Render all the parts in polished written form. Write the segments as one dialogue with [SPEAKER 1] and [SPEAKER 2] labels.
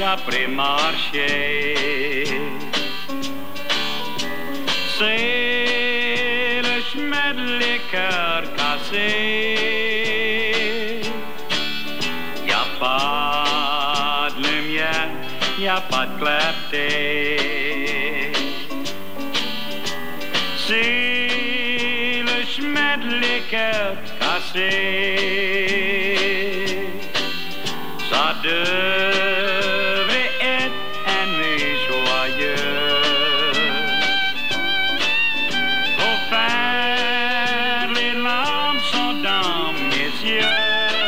[SPEAKER 1] après marcher. C'est le chemin de les cœurs cassés. Y a pas de lumière, y a pas de clarté. C'est le chemin de les cœurs cassés. Ça devrait être un nuit joyeux. Au faire, les larmes sont dans mes yeux.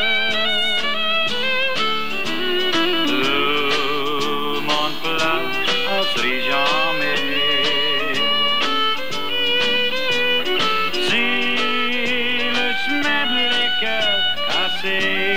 [SPEAKER 1] Tout mon pleure, on se rit jamais. Si le chemin de les cœurs cassés.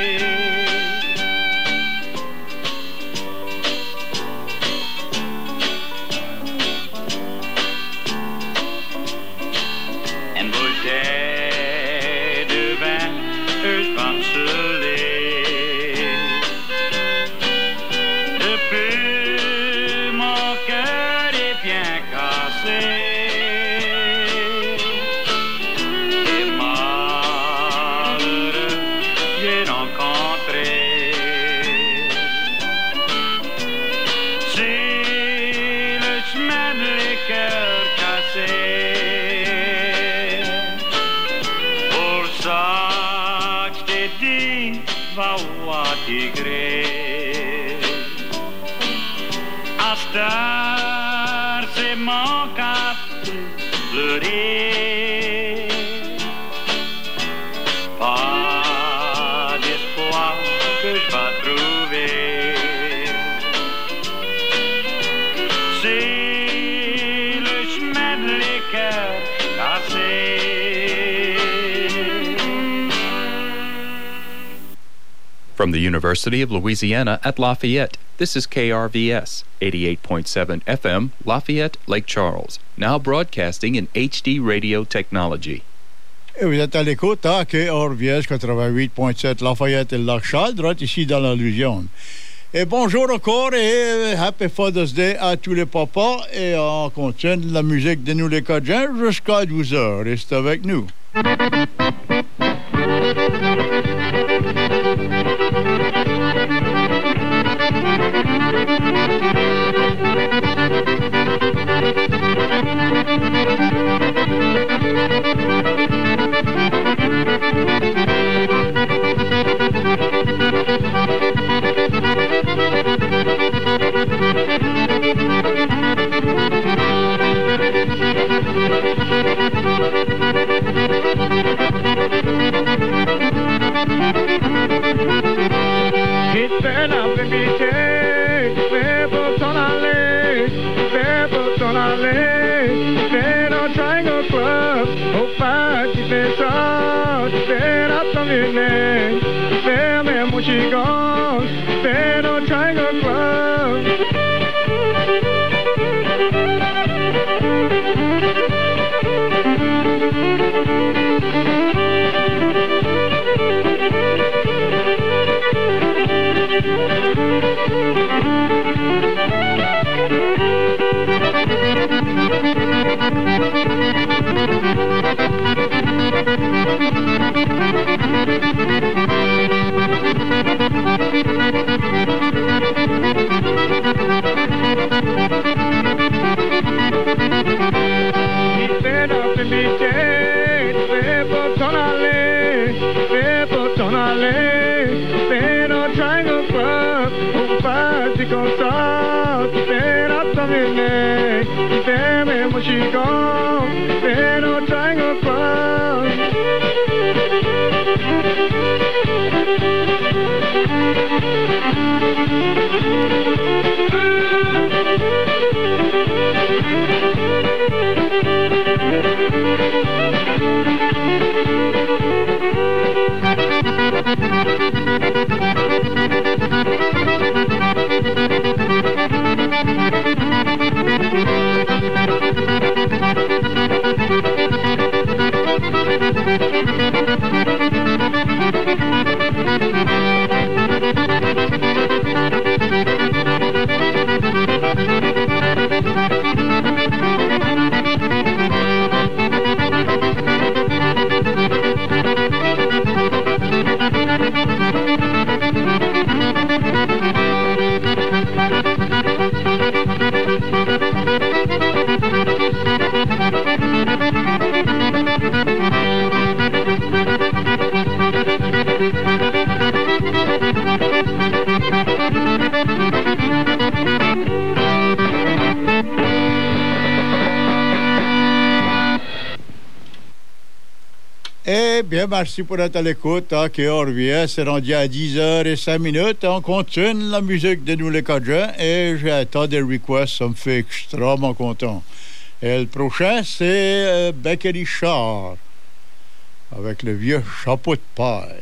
[SPEAKER 1] Astar, c'est mon cap pleurer. Pas d'espoir que je vais trouver. C'est le chemin de les cœurs cassés.
[SPEAKER 2] From the University of Louisiana at Lafayette, this is KRVS, 88.7 FM, Lafayette, Lake Charles, now broadcasting in HD radio technology.
[SPEAKER 3] Et vous êtes à l'écoute à KRVS 88.7 Lafayette et Lake Charles, droit ici dans la Louisiane. Et bonjour encore et Happy Father's Day à tous les papas. Et on continue la musique de nous les Cajuns jusqu'à 12h. Restez avec nous. bien, merci pour être à l'écoute. KRVS, c'est rendu à 10h05. On continue la musique de nous les Cajuns et j'ai un tas de requests, ça me fait extrêmement content. Et le prochain, c'est Becky Richard avec le vieux chapeau de paille.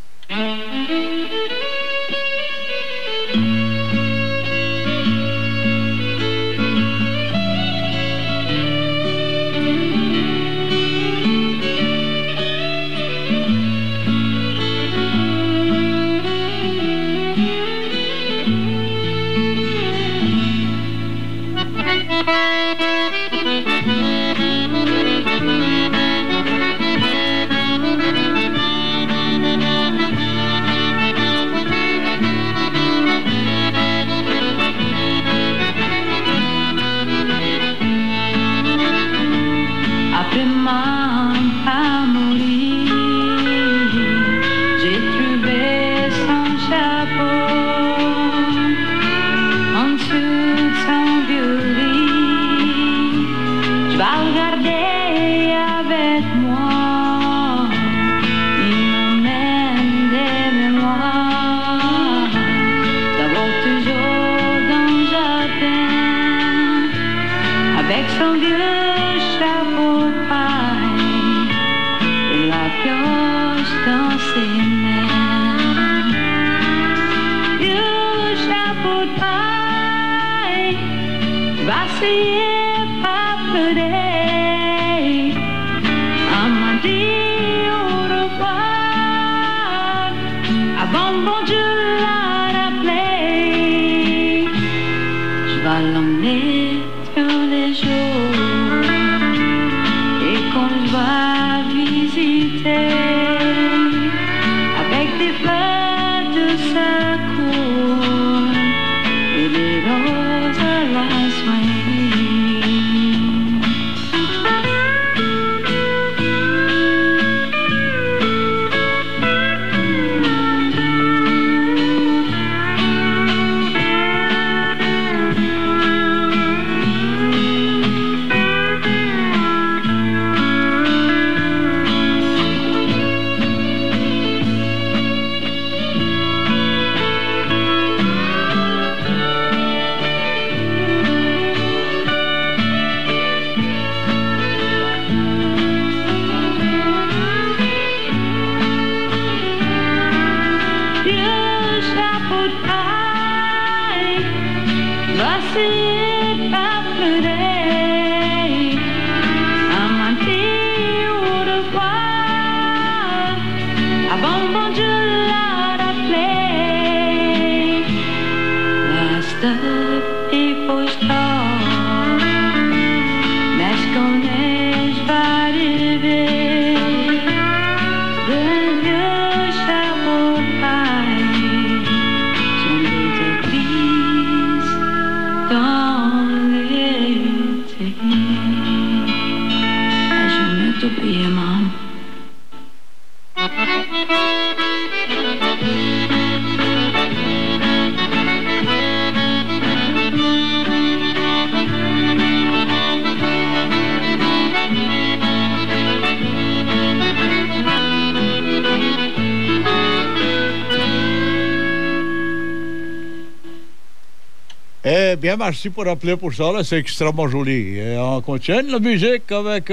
[SPEAKER 3] Bien, merci pour rappeler pour ça, là, c'est extrêmement joli. Et on continue la musique avec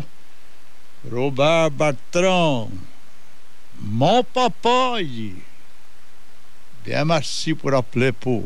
[SPEAKER 3] Robert Bertrand. Mon papa, il dit. Bien, merci pour rappeler pour.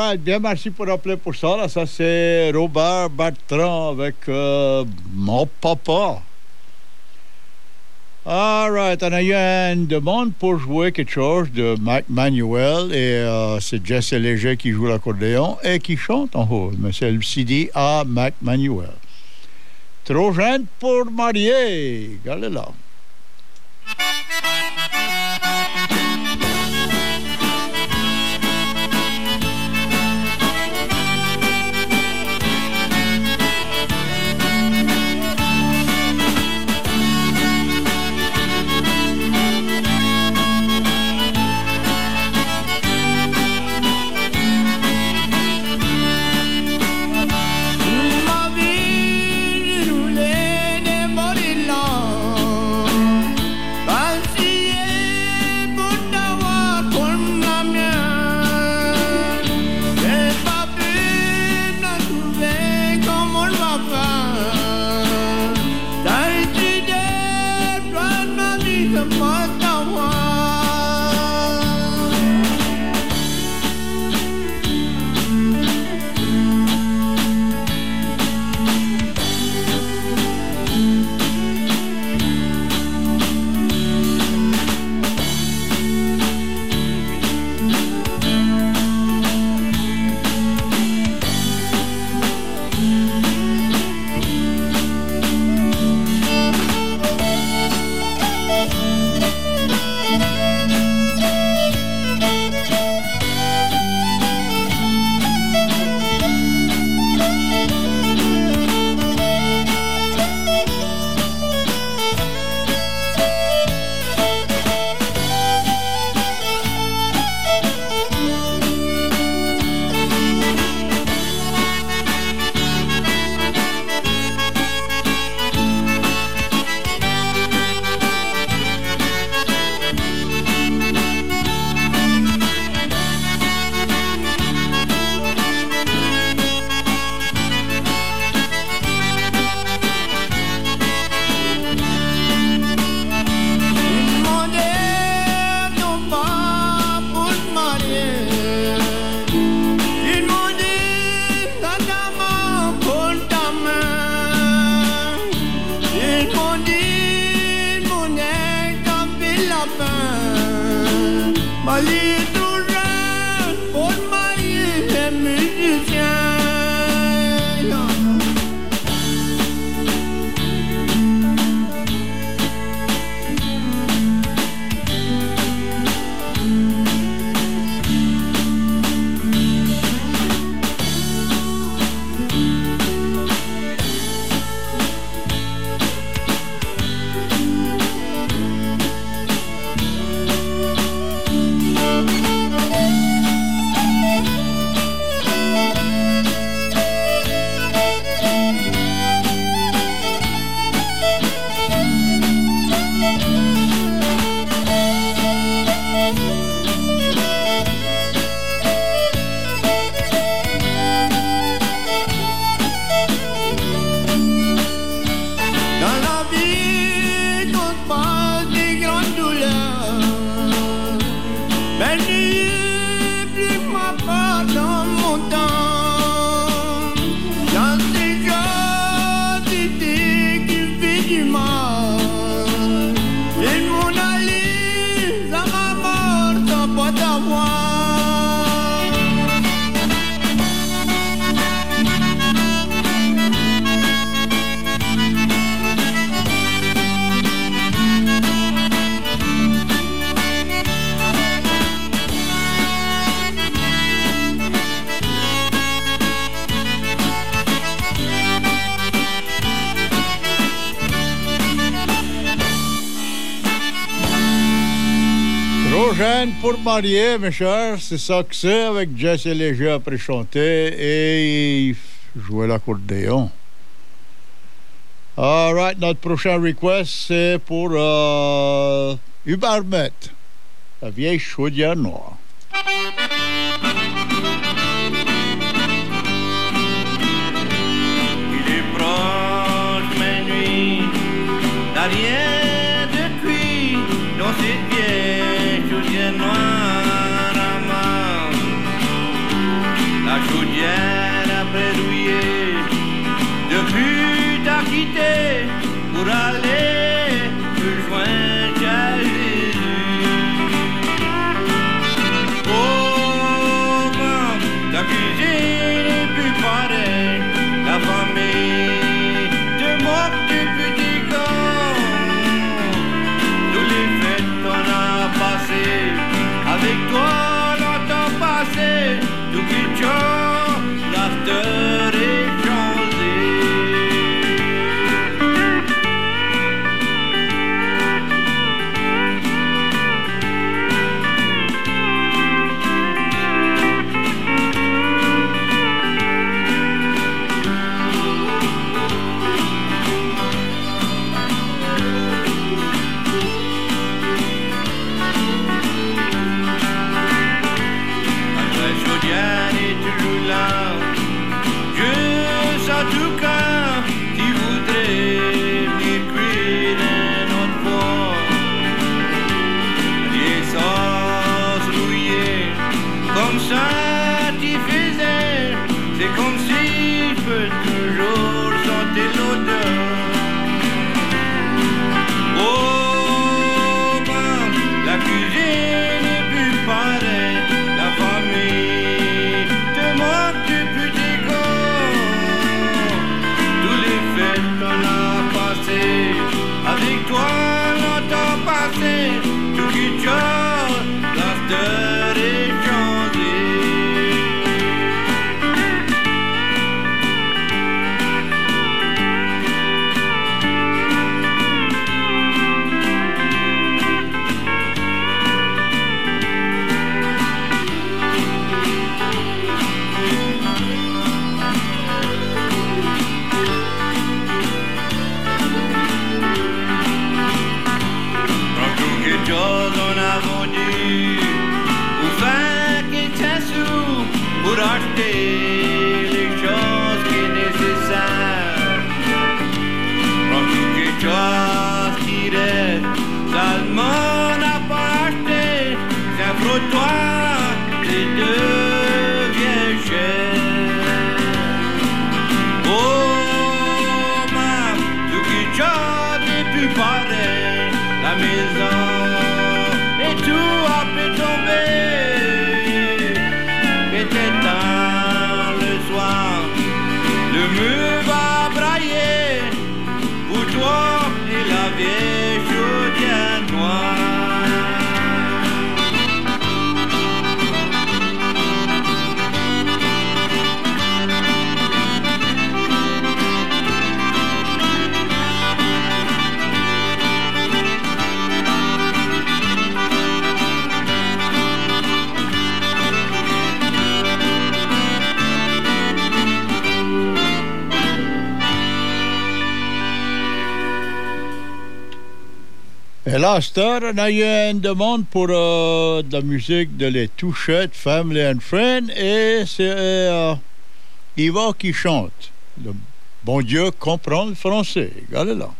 [SPEAKER 3] right, bien, merci pour appeler pour ça. Là, ça, c'est Robert Bertrand avec Mon Papa. All right, on a eu une demande pour jouer quelque chose de Mac Manuel et c'est Jesse Léger qui joue l'accordéon et qui chante en haut. Mais c'est le CD à Mac Manuel. Trop jeune pour marier. Regardez là. Jeune pour marier, mes chers, c'est ça que c'est avec Jesse Léger après chanter et jouer l'accordéon. All right, notre prochain request, c'est pour Hubert, la vieille chaudière noire.
[SPEAKER 4] Il est proche minuit, n'a rien de cuit dans cette vieille chaudière noire à main. t'a quitté pour aller te joindre à Jésus. Oh, ta cuisine est plus pareille, la famille te moque du petit gars. Tous les fêtes qu'on a passées avec toi, longtemps passé, tout qui chante, l'after est changé. En tout cas, qui voudrait venir cuire un autre fois, l'essence rouillée, comme ça t'y faisais, c'est comme si je peux toujours sentir l'odeur. Oh, la cuisine est plus pareille, la famille te manque du petit corps. On a passé avec toi longtemps passé, tout qui chante, l'after est changé. On a vendu au fin qui tient sous pour acheter les choses qui sont nécessaires. Prends toutes les choses qui restent, seulement n'a pas acheté, c'est un frottoir, les devient cher. Oh, ma, toutes les choses n'est plus pareil, la maison. Tout a pu tomber, peut-être tard le soir, le mur va brailler pour toi et la vieille chaudière noire.
[SPEAKER 3] Et là, à cette heure, on a eu une demande pour de la musique de Les Touchettes, Family and Friends, et c'est Yva qui chante. Le bon Dieu comprend le français. Regardez là.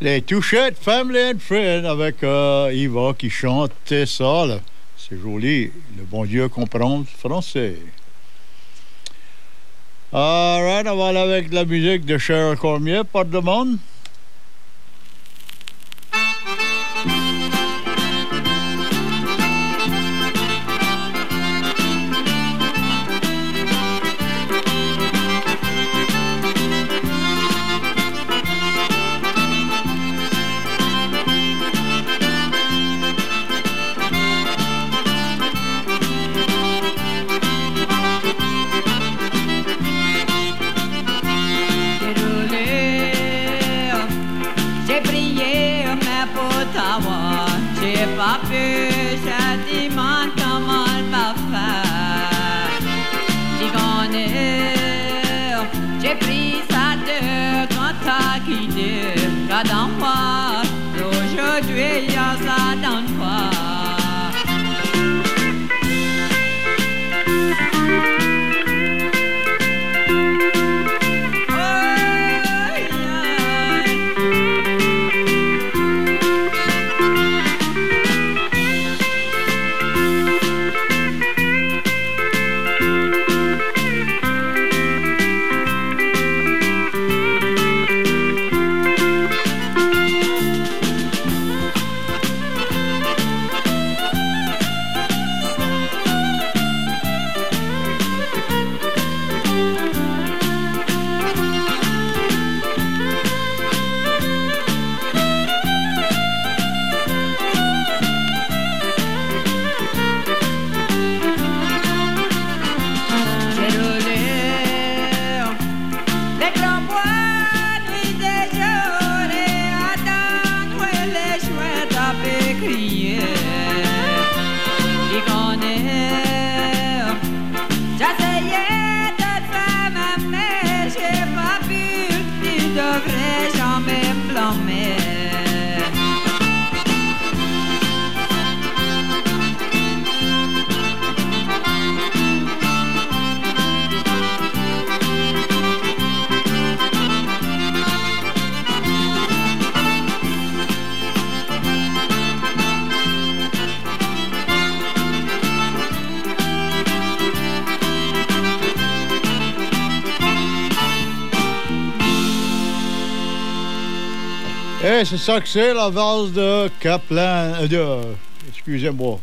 [SPEAKER 3] Les Touchettes, Family and Friends, avec Yva qui chante ça, là. C'est joli. Le bon Dieu comprend le français. All right, on va aller avec de la musique de Cheryl Cormier, pas de demande.
[SPEAKER 5] Dans moi, aujourd'hui, ça donne pas.
[SPEAKER 3] Et c'est ça que c'est, la valse de Kaplan, excusez-moi,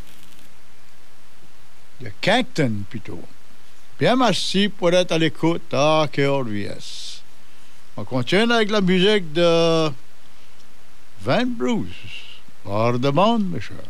[SPEAKER 3] de Cancton, plutôt. Bien, merci pour être à l'écoute à KRVS. On continue avec la musique de Van Bruce. Par demande, mes chers.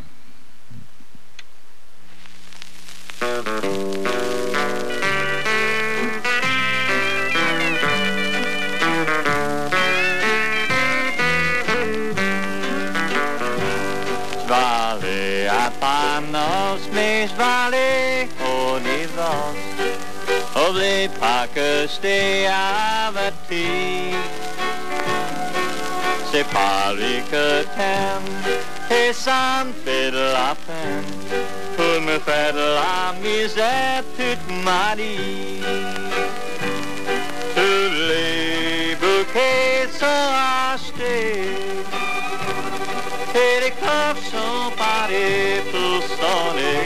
[SPEAKER 6] Panos, mais je vais aller au Nivas. Oublie pas que je t'ai averti. C'est pas lui que t'aimes et ça me fait de la peine pour me faire de la misère toute ma vie. Tous les bouquets sont achetés et les coffres sont parés pour sonner.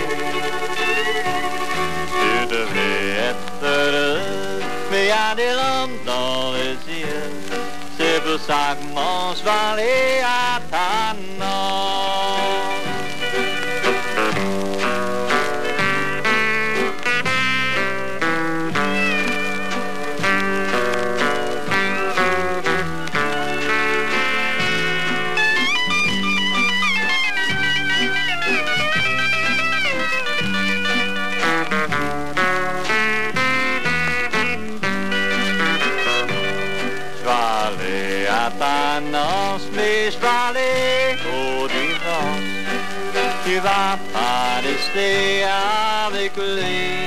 [SPEAKER 6] Tu devrais être heureux, mais y a des larmes dans les yeux. C'est pour ça que mon je vais aller à ta noce. Mais je vais aller au divorce. Tu vas pas rester avec lui.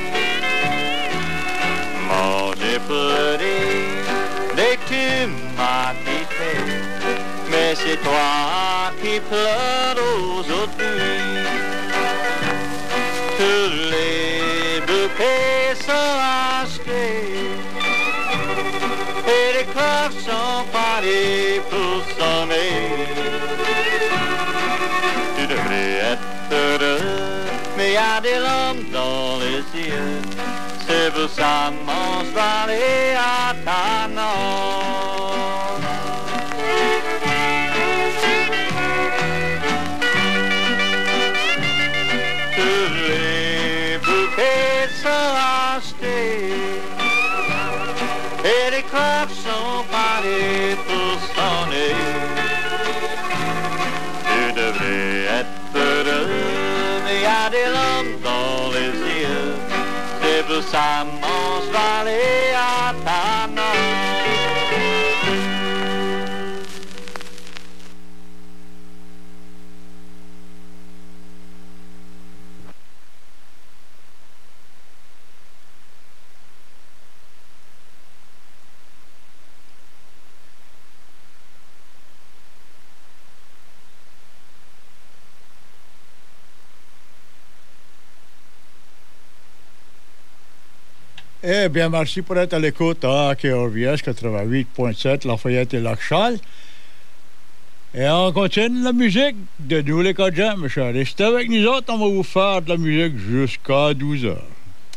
[SPEAKER 6] Moi j'ai pleuré dès que tu m'as quitté, mais c'est toi qui pleures aujourd'hui. Tous les bouquets sont achetés et les cloches sont parées pour sonner. Tu devrais être heureux, mais y a des lampes dans les yeux. C'est pour ça mon je vais aller à ta noce. Tous les bouquets sont achetés et les cloches sont parées pour sonner. Tu devrais être heureux, mais y a des lampes dans les yeux. C'est pour ça mon je vais aller à ta noce.
[SPEAKER 3] Eh bien, merci pour être à l'écoute à KRVS 88.7, Lafayette et Lac-Charles. Et on continue la musique de nous les Cajuns, mes chers. Restez avec nous autres, on va vous faire de la musique jusqu'à 12 heures.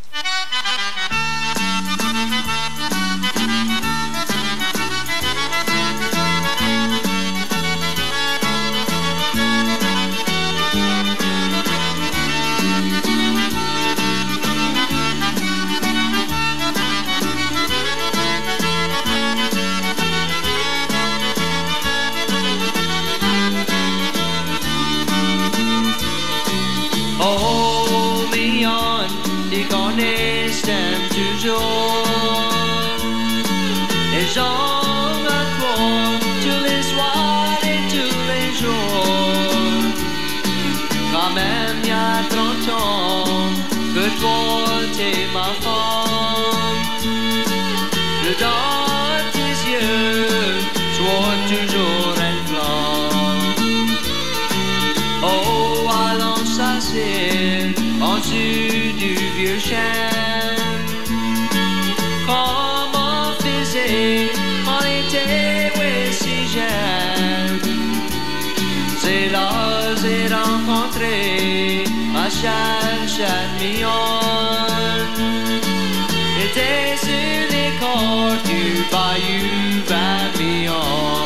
[SPEAKER 7] Était sur les corps du bayou Babylon.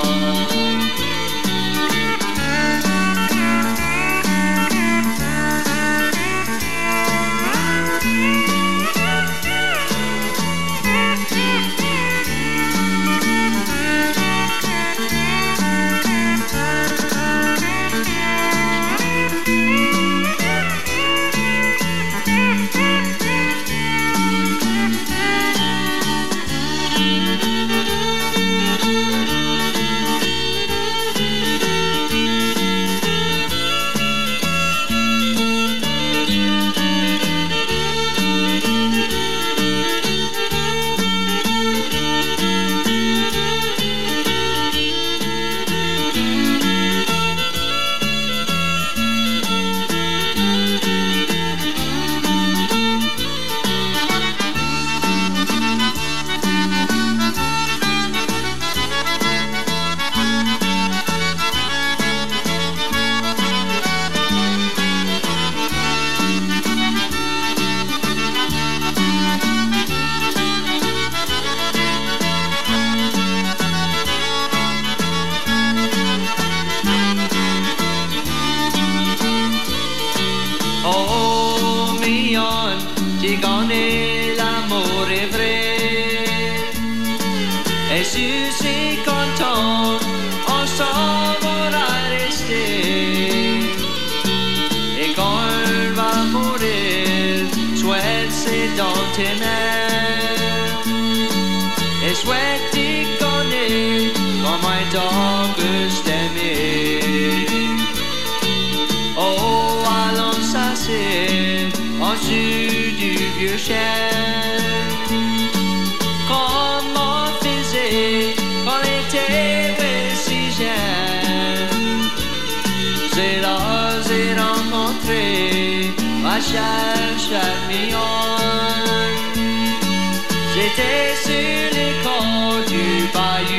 [SPEAKER 7] J'étais sur les corps du bayou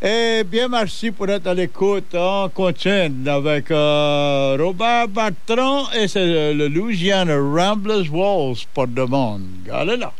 [SPEAKER 3] Et bien, merci pour être à l'écoute. On continue avec Robert Bertrand et c'est le Louisiana Ramblers Waltz pour demande. Allez là.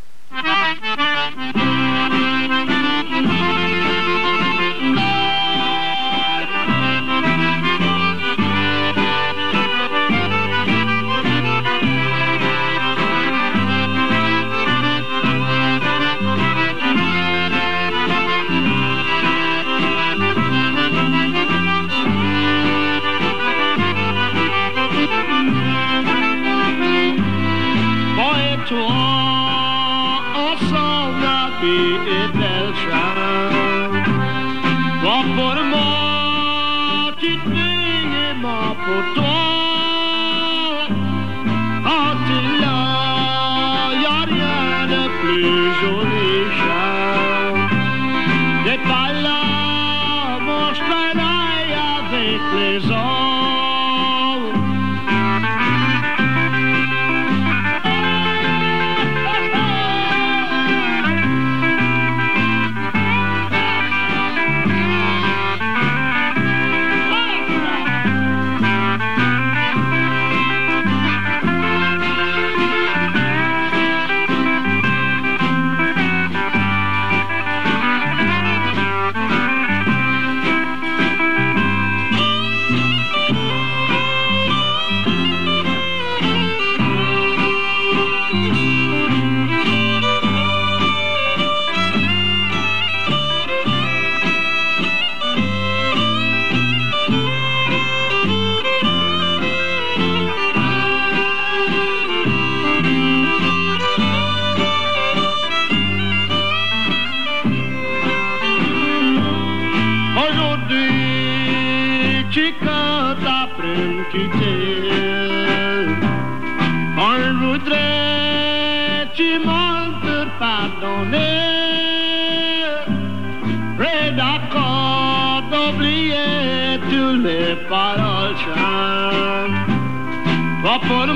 [SPEAKER 8] Pour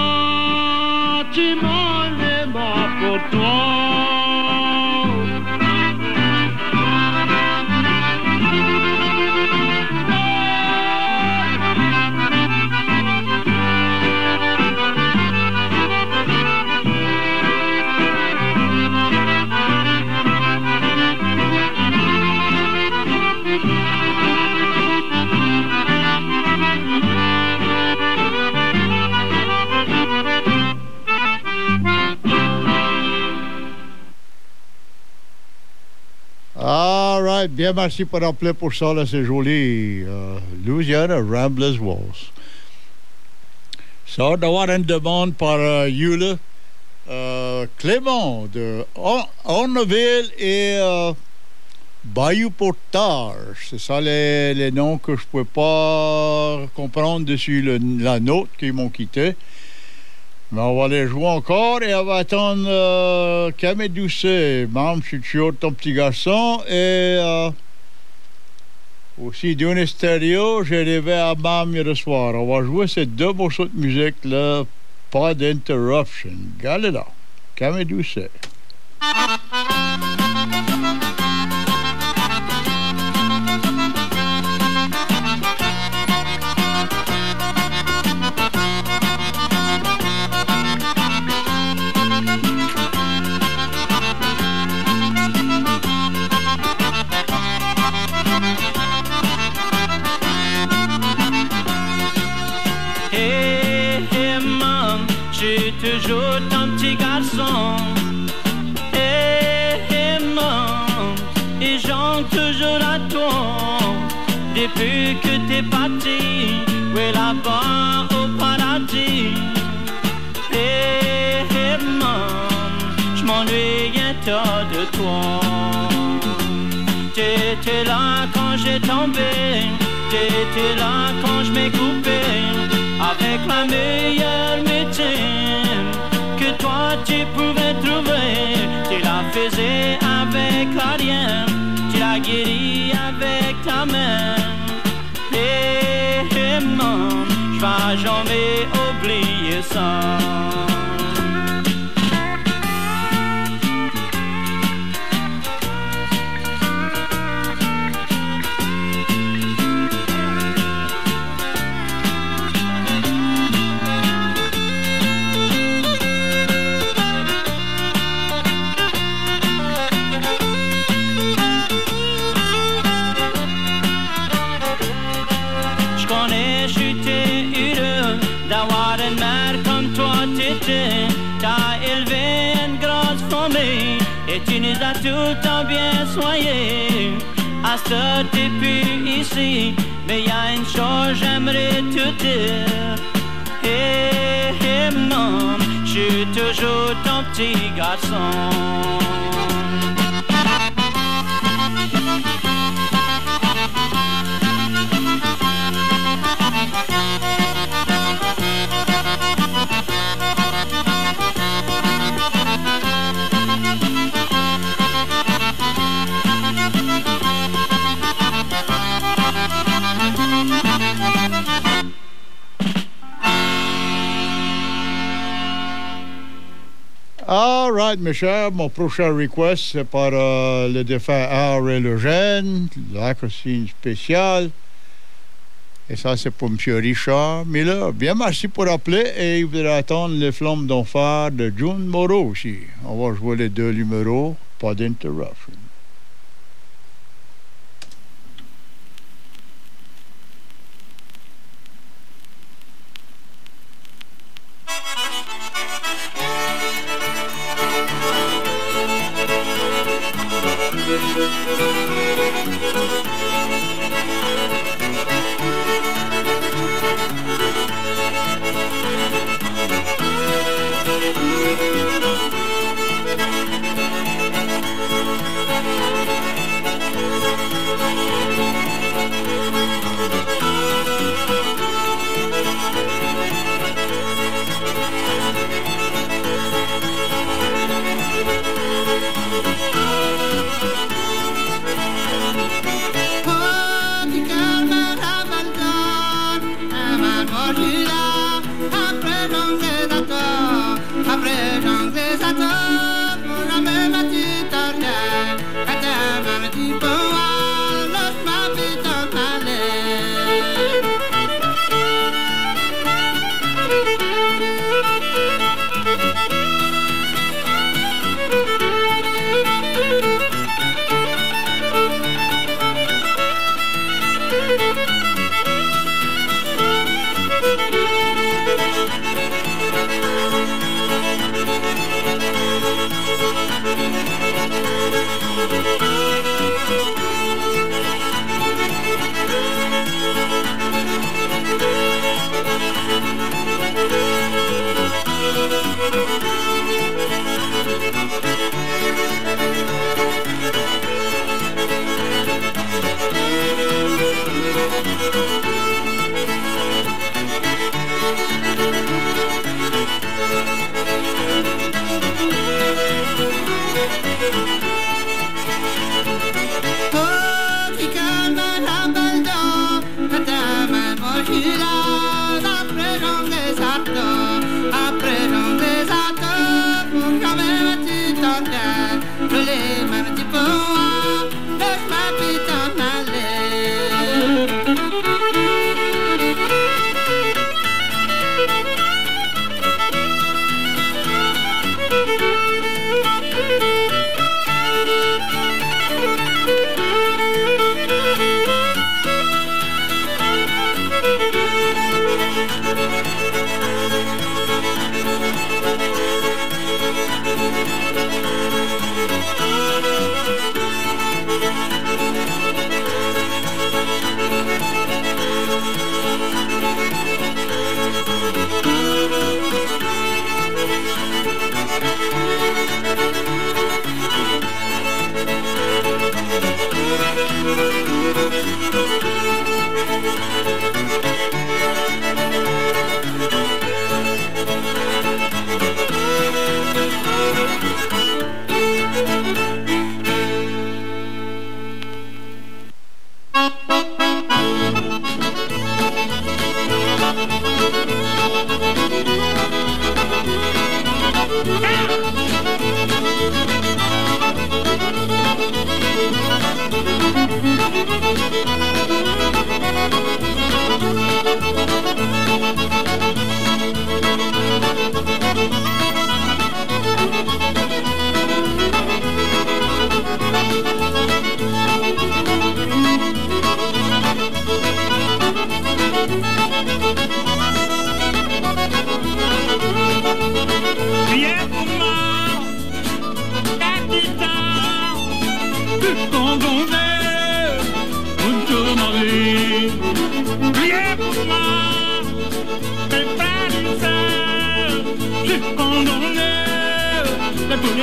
[SPEAKER 8] moi, tu m'en es mort pour toi.
[SPEAKER 3] Bien, merci pour rappeler pour ça, là, c'est joli. Louisiana Ramblers Waltz. Ça, d'avoir une demande par Yule Clément de Orneville et Bayou Portage. C'est ça les noms que je ne pouvais pas comprendre dessus la note qu'ils m'ont quitté. Mais on va les jouer encore et on va attendre Camille Doucet, Mam, je suis toujours ton petit garçon. Et aussi d'une stéréo, j'ai rêvé à Mam hier soir. On va jouer ces deux morceaux de musique-là, pas d'interruption. Regardez là, Camille Doucet.
[SPEAKER 7] Toujours ton petit garçon. Hey, maman, et j'en toujours à toi. Depuis que t'es parti, ouais, là-bas au paradis. Hey, maman, j'm'ennuie un tas de toi. T'étais là quand j'ai tombé, t'étais là quand je m'ai coupé. Avec la meilleure médecine que toi tu pouvais trouver, tu la faisais avec la rien, tu la guéris avec ta main. Et maman, je vais jamais oublier ça. plus à ce début ici, mais y a une chose j'aimerais te dire. Hey, hey, maman, je suis toujours ton petit garçon.
[SPEAKER 3] All right, mes chers, mon prochain request, c'est par le défunt Henri Lejeune, la consigne spéciale. Et ça, c'est pour M. Richard Miller. Bien, merci pour appeler. Et il voudrait attendre les flammes d'enfer de June Moreau aussi. On va jouer les deux numéros, pas d'interruption.
[SPEAKER 9] Oh, du cœur me ravalda.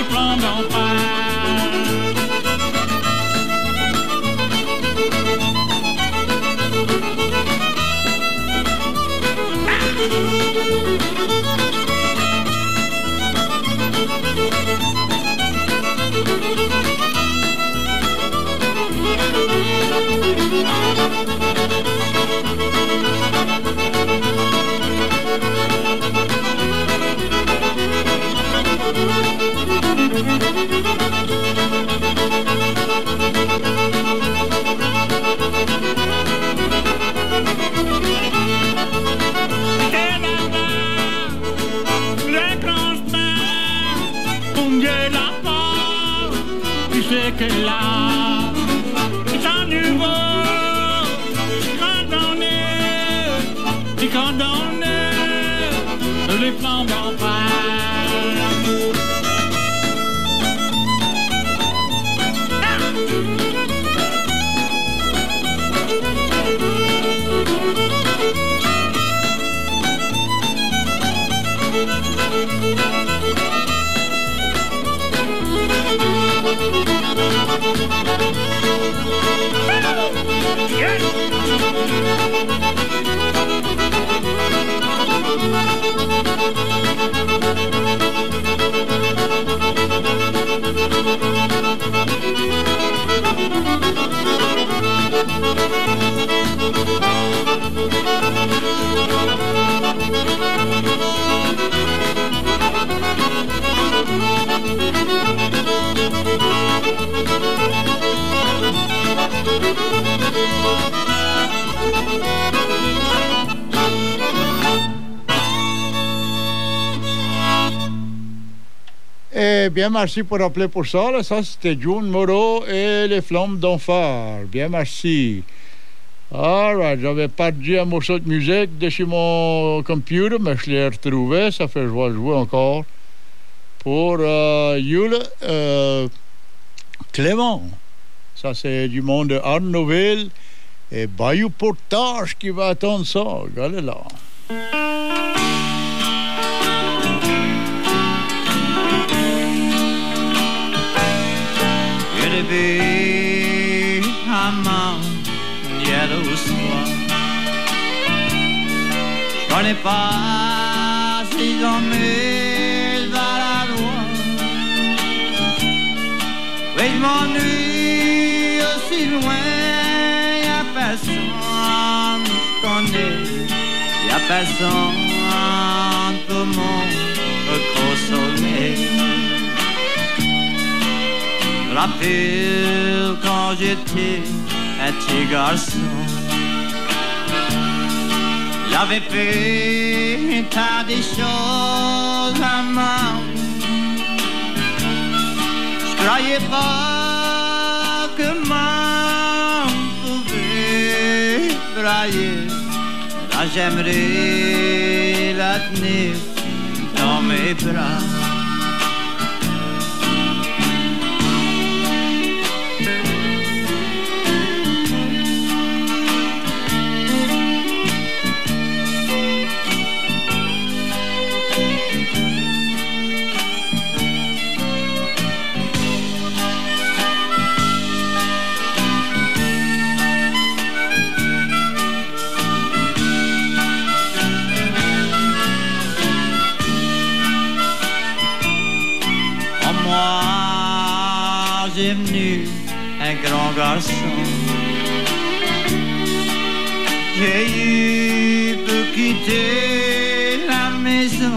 [SPEAKER 7] les flammes d'enfer.
[SPEAKER 8] Que là, c'est un nouveau, tu condamnes les flammes d'enfer.
[SPEAKER 3] Eh bien, merci pour rappeler pour ça. Là, ça, c'était June Moreau et les flammes d'enfer. Bien, merci. All right, j'avais perdu un morceau de musique de chez mon computer, mais je l'ai retrouvé. Ça fait que je vais jouer encore pour Yule Clément. Ça, c'est du monde de Arnaudville et Bayou Portage qui va attendre ça. Regardez là.
[SPEAKER 7] Be amant yellow soir. Je connais pas si j'en mets à la loi. Oui, je m'ennuie aussi loin. Y'a personne je connais. Y'a personne pour mon consoler. Je rappelle quand j'étais un petit garçon, j'avais fait un tas de choses à main. Je croyais pas que main pouvait brailler. Là j'aimerais la tenir dans mes bras. J'ai venu un grand garçon. J'ai eu pour quitter la maison.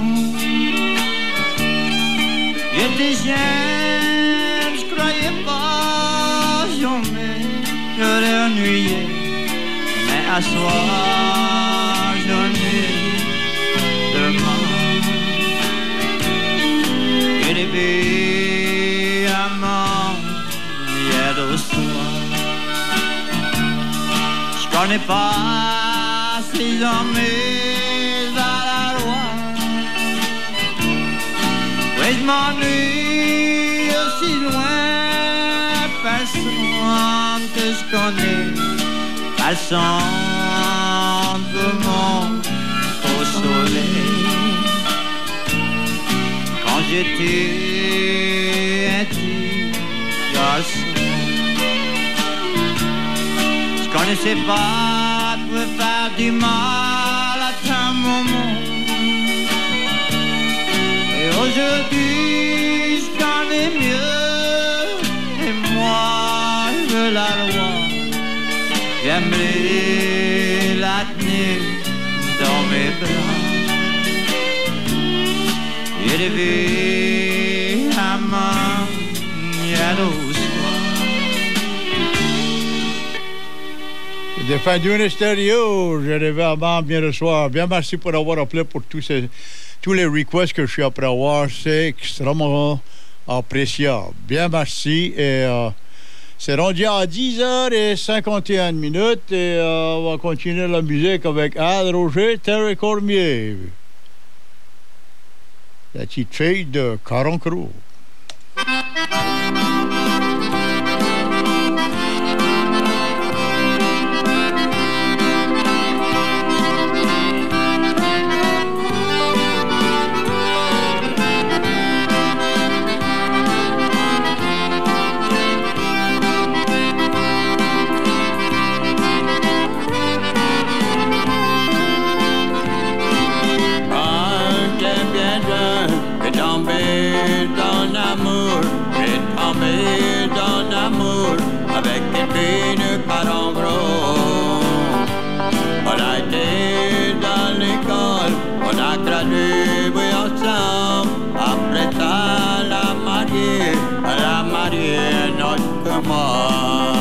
[SPEAKER 7] J'étais jeune, je croyais pas jamais j'aurais ennuyé. Mais à soir, j'en ai demain. Et les bébés amants au soir. Je connais pas si j'en mets à la loi. Oui, je m'ennuie aussi loin. Personne que je connais, personne pour mon consoler. Quand j'étais petit garçon. Je connaissais pas pouvait faire du mal à ta maman. Et aujourd'hui, je connais mieux. Et moi, je veux la loi. J'aimerais la tenir dans mes bras. Et rêver à manière au soir.
[SPEAKER 3] Des fins d'une stéréo, je rêvais à bien le soir. Bien merci pour avoir appelé pour tous les requests que je suis après avoir. C'est extrêmement appréciable. Bien merci. Et c'est rendu à 10h51 et on va continuer la musique avec Al Roger, Terry Cormier. La petite fille de Caron-Croix.
[SPEAKER 7] Avec une fille de Caron-Croix. On a été dans l'école, on a gradué ensemble. Après ça, la mariée, notre commande.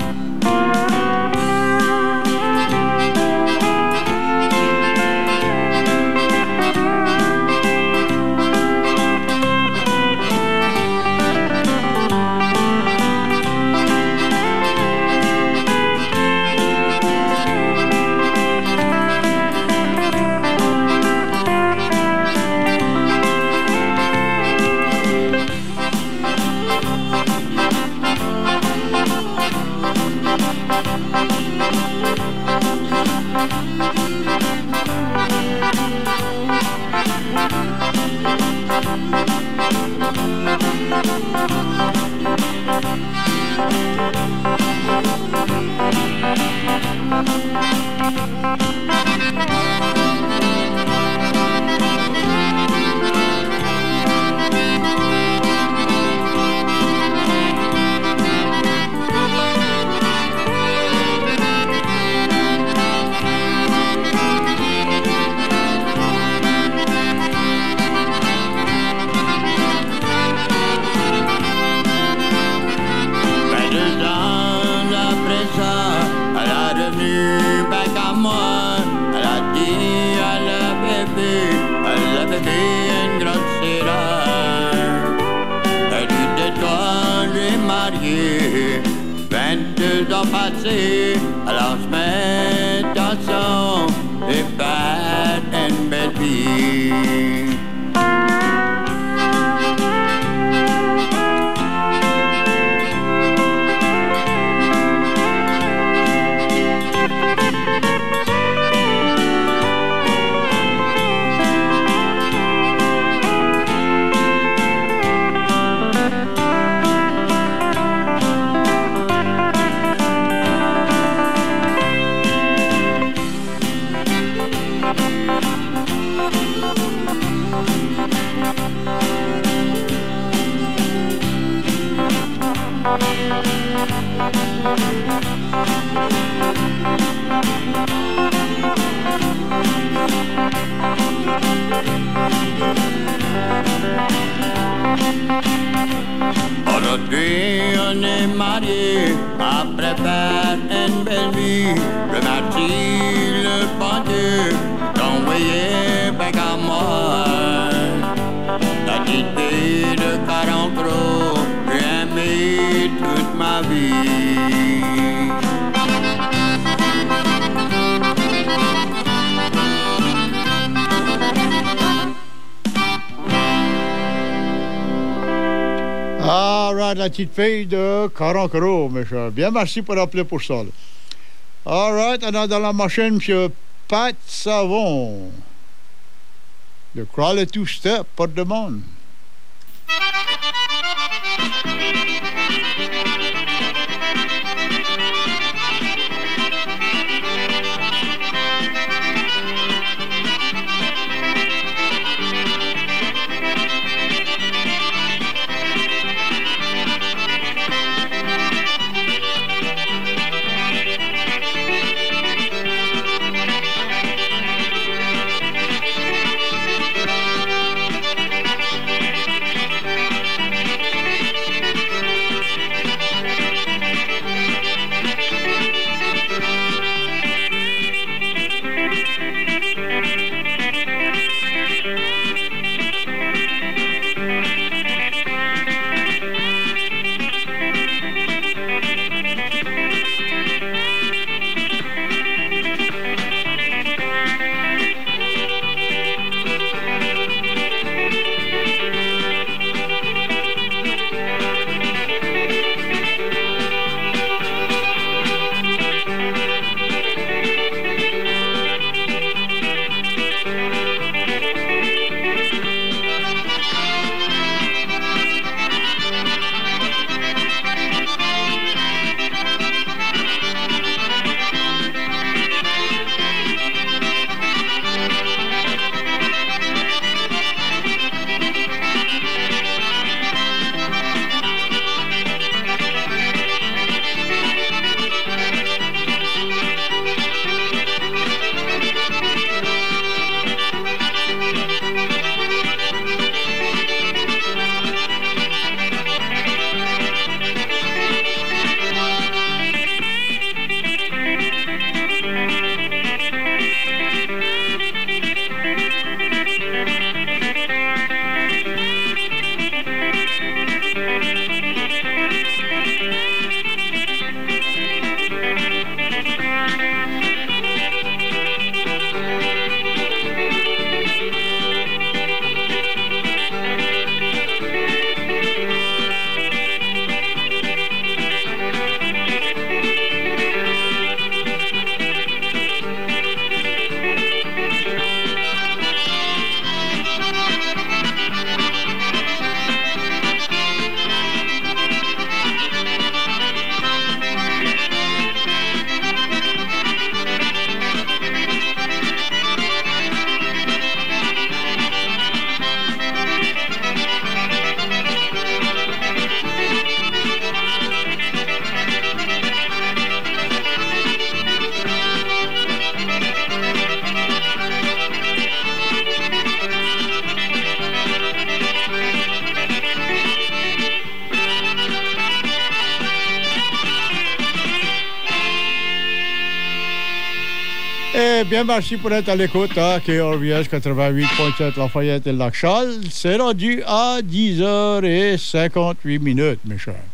[SPEAKER 7] Passé, alors je mets dans son et faire une belle vie. Aujourd'hui on est mariés, après faire une belle vie, remercie le bon Dieu d'envoyer back à moi. La petite fille de Caron-Croix, j'ai aimé toute ma vie.
[SPEAKER 3] All right, la petite fille de Caron-Croix, monsieur. Bien, merci pour appeler pour ça. All right, on a dans la machine monsieur Pat Savon. Le Crawl et Two Step, pas de demande. Eh bien, merci pour être à l'écoute à KRVS 88.7 Lafayette et Lac-Charles. C'est rendu à 10h58, mes chers.